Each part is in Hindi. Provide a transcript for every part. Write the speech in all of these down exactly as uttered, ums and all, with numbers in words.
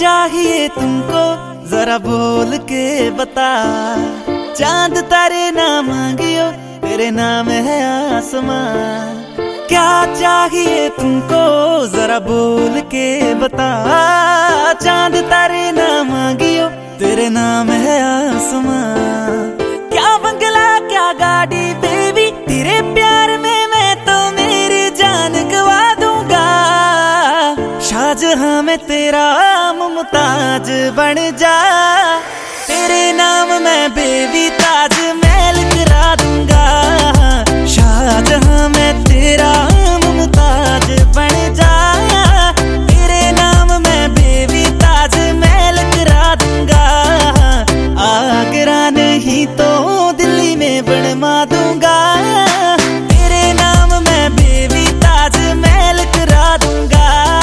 चाहिए तुमको जरा बोल के बता। चांद तारे ना मांगियो तेरे नाम है आसमां। क्या चाहिए तुमको जरा बोल के बता। चांद तारे ना मांगियो तेरे नाम है आसमां। क्या बंगला क्या गाड़ी बेबी तेरे प्यार में मैं तो मेरी जान गवा दूंगा। शाहजहां में तेरा मुमताज बन जा। तेरे नाम मैं बेबी ताज महल करा दूंगा। शाहजहां में तेरा मुमताज बन जा। तेरे नाम मैं बेबी ताज महल करा दूंगा। आगरा नहीं तो दिल्ली में बनवा दूंगा। तेरे नाम मैं बेबी ताज महल करा दूंगा।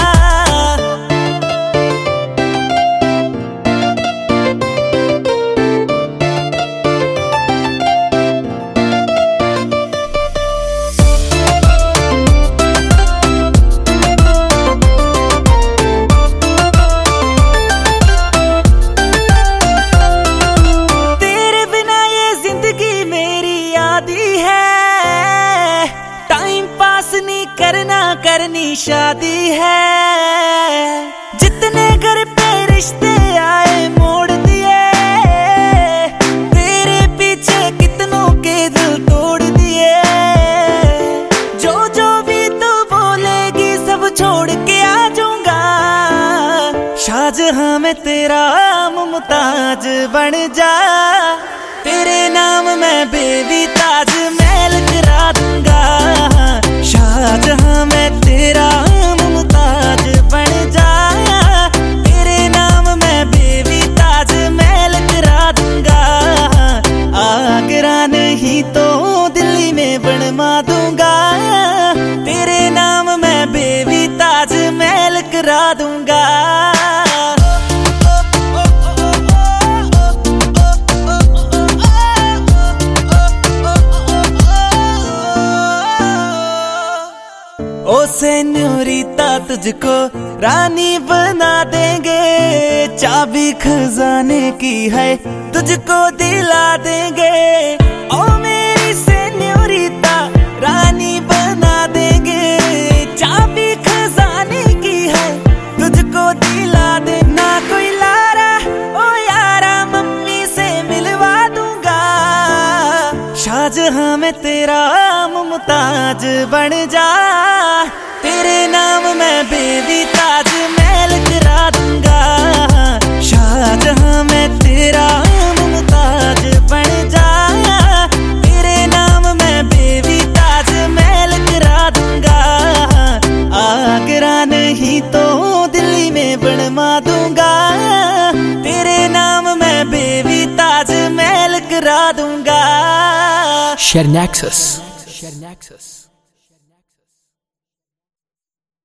करना करनी शादी है। जितने घर पे रिश्ते आए मोड़ दिए। तेरे पीछे कितनों के दिल तोड़ दिए। जो जो भी तू बोलेगी सब छोड़ के आ जाऊंगा। शाहजहां में तेरा मुमताज बन जा। तेरे नाम मैं बेबी ताज महल करा दूंगा। शाहजहां में तेरा मुमताज बन जा। तेरे नाम मैं बेबी ताज महल करा दूंगा। आगरा नहीं तो दिल्ली में बनवा दूंगा। तेरे नाम मैं बेबी ताज महल करा दूंगा। ओ सेन्योरिता तुझको रानी बना देंगे। चाबी खजाने की है तुझको दिला देंगे। ओ मेरी सेन्योरिता रानी बना देंगे। चाबी खजाने की है तुझको दिला दे। ना कोई लारा ओ यारा मम्मी से मिलवा दूंगा। शाहजहां में तेरा मुमताज बन जा। तेरे नाम मैं बेबी ताज महल करा दूंगा। शाहजहां में तेरा मुमताज बन जा। तेरे नाम मैं बेबी ताज महल करा दूंगा। आगरा नहीं तो दिल्ली में बनवा दूंगा। तेरे नाम मैं बेबी ताज महल करा दूंगा। Share Nexus. Share Nexus.